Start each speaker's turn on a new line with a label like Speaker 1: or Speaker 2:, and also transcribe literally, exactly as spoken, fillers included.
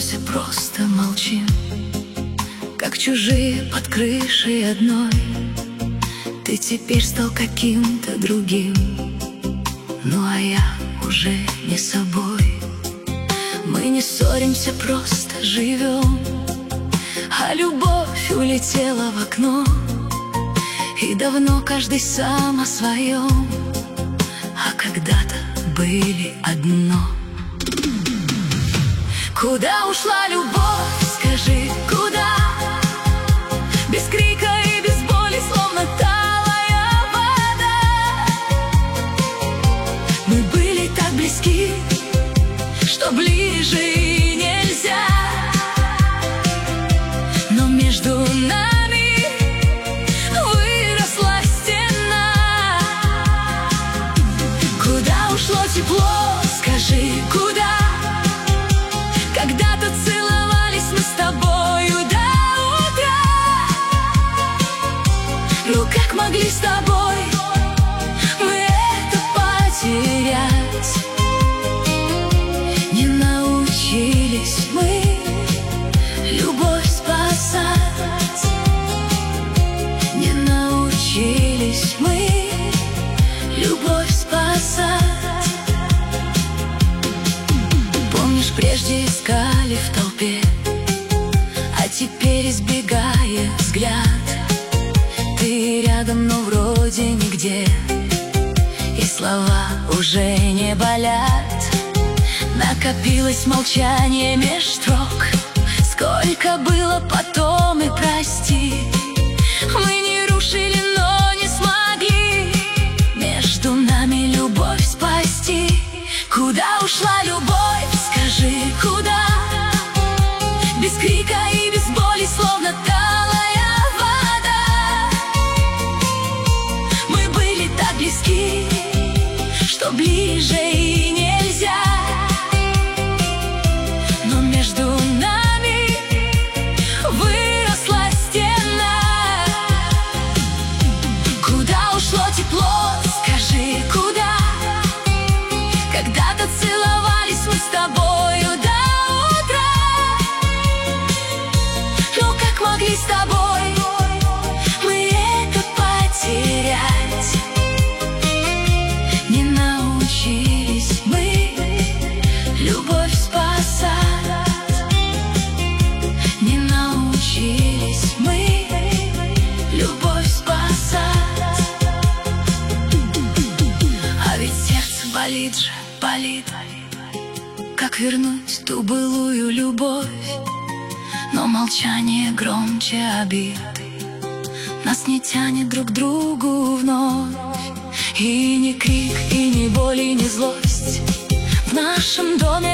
Speaker 1: ссоримся, просто молчим, как чужие под крышей одной. Ты теперь стал каким-то другим, ну а я уже не собой. Мы не ссоримся, просто живем, а любовь улетела в окно, и давно каждый сам о своем, а когда-то были одно. Куда ушла любовь, скажи, куда? Без крика и без боли, словно талая вода. Мы были так близки, что ближе и нельзя. Но между нами выросла стена. Куда ушло тепло, скажи, куда? Когда-то целовались мы с тобою до утра. Ну как могли с тобой мы это потерять? Не научились мы любовь спасать. Не научились мы любовь спасать. Помнишь, прежде искали в толпе, а теперь, избегая взгляд, ты рядом, но вроде нигде, и слова уже не болят. Накопилось молчание меж строк, сколько было потом, и прости. Мы не рушили, но не смогли между нами любовь спасти. Куда ушла любовь, скажи, куда? Без крика и без боли, словно талая вода. Мы были так близки, что ближе и нельзя. Но между нами выросла стена. Куда ушло тепло, скажи, куда? Когда-то целовались мы с тобою до утра. Ну как могли с тобой мы это потерять? Не научились мы любовь спасать. Не научились мы любовь спасать. А ведь сердце болит же, болит. Как вернуть ту былую любовь? Но молчание громче обид, нас не тянет друг к другу вновь. И ни крик, и ни боль, и ни злость в нашем доме